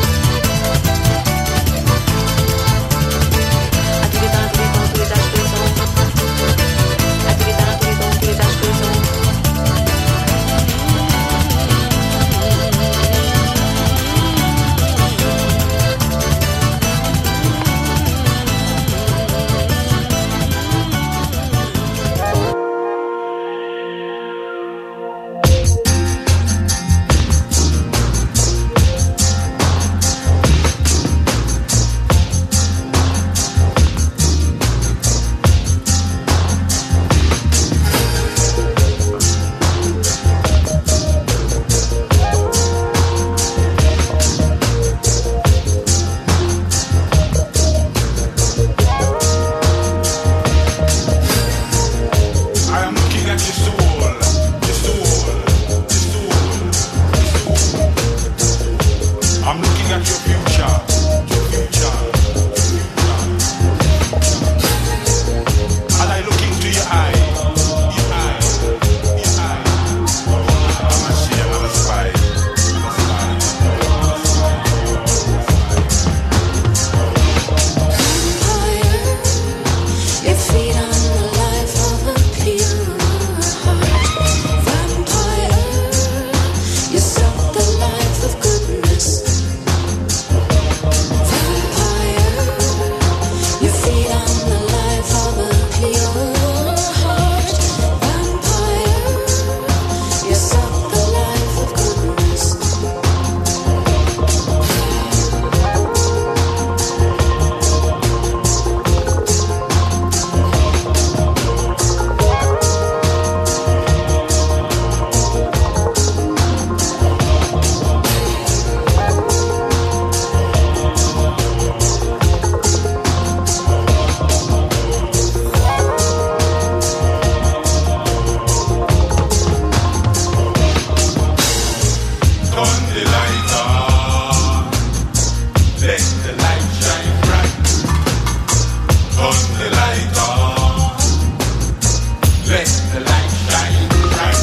the light on. Let the light shine bright. Turn the light on. Let the light shine bright.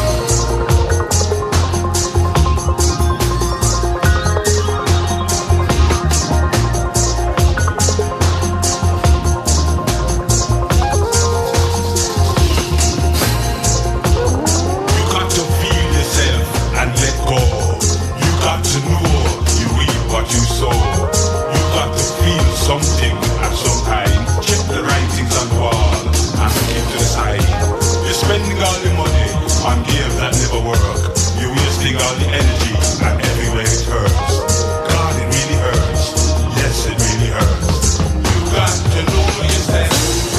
You got to feel yourself and let go. You got to know you reap what you sow. You got to feel something at some time. Check the writings on the wall and keep to the side. You're spending all the money on games that never work. You're wasting all the energy and everywhere it hurts. God, it really hurts. Yes, it really hurts. You got to know yourself.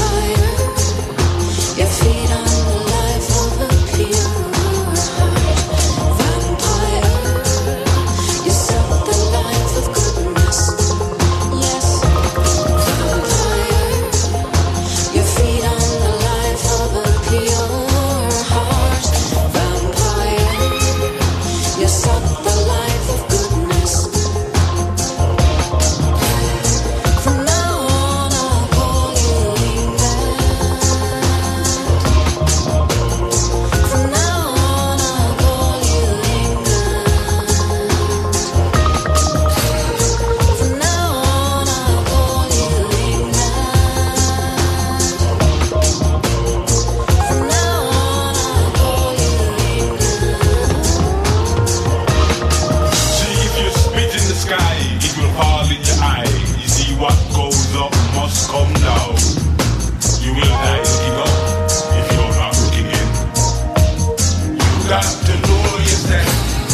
Your feet on the life of a pure heart. Vampire, you suck the life of goodness. Yes, vampire, your feet on the life of a pure heart. Vampire, you suck the life of goodness. From now on, I'll call you England. From now on, I'll call you England. From now on, I'll call you England. From now on, I'll call you See, if you spit in the sky, it will fall in your eye. You see, what goes up must come down. You will die looking up if you're not looking in. You got to know yourself.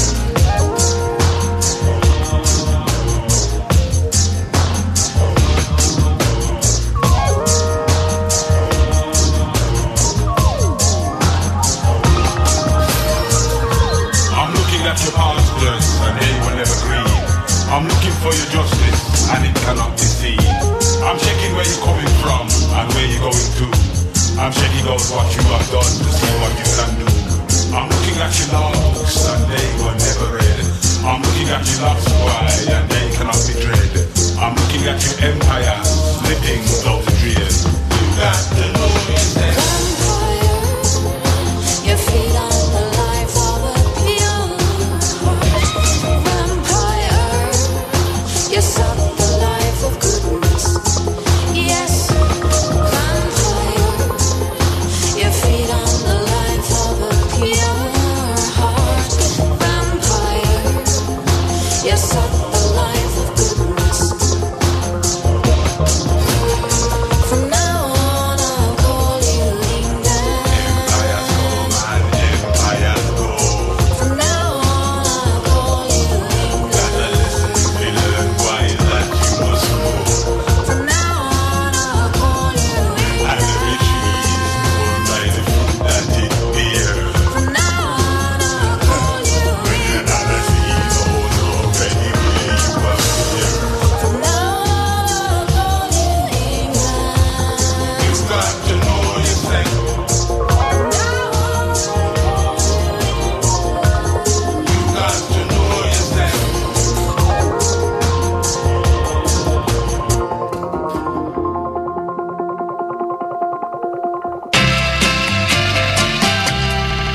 I'm looking at your past blurs and they will never agree. I'm looking for your justice and it cannot be seen. I'm checking where you're coming from and where you're going to. I'm checking out what you have done to see what you can do. I'm looking at your logs and they will never end.